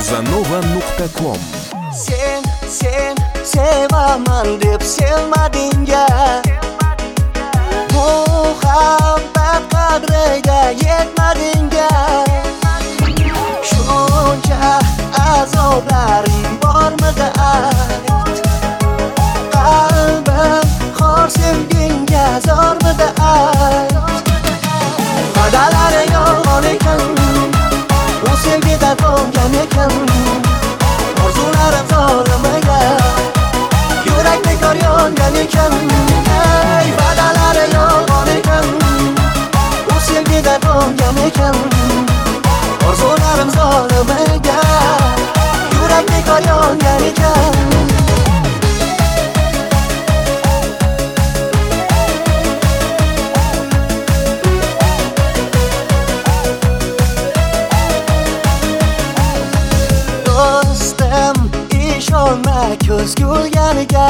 Casanova.com. Sen sevaman deb sevmading-a, muhabbat qadriga yetmading-a. Shuncha azoblaring bormidi ayt, qalbim xor sevgingga zormidi ayt. Va'dalari yolg'on ekan, bu sevgida to'ngan ekan. Orzularim zo'rlamaga, yurak bekor yongan ekan. Ey, va'dalari yolg'on ekan, bu sevgida to'ngan ekan. Orzularim zo'rlamaga, yurak bekor yongan ekan. Ishonma ko'z ko'rganiga,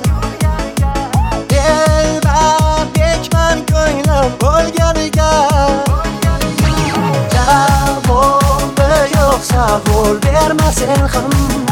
elbet bekman ko'nglim bo'lganiga. Javobi yo'q savol berma sen ham.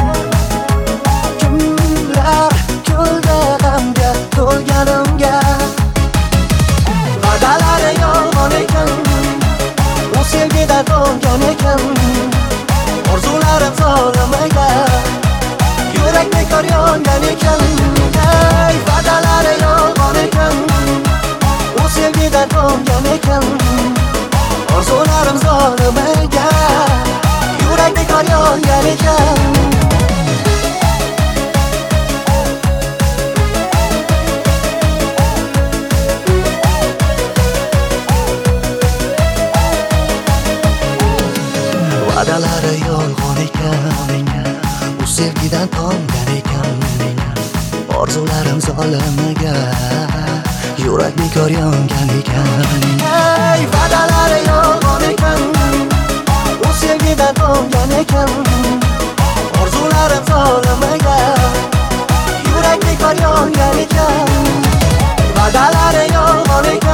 Kimlar kuldi g'amga to'lganimga. Va'dalari yolg'on ekan, u sevgida to'ngan ekan. Orzularim zo'rlamaga, yurak bekor yongan ekan. Ey, va'dalari yolg'on ekan, u sevgida to'ngan ekan. Orzularim zo'rlamaga, yurak bekor yongan ekan. Va'dalari yolg'on ekan, u sevgidan to'ngan ekan. Orzularim zolimaga, yurak bekor yongan ekan. Ey, va'dalari yolg'on ekan, u sevgidan to'ngan ekan. Orzularim zolimaga, yurak bekor yongan ekan. Va'dalari yolg'on ekan.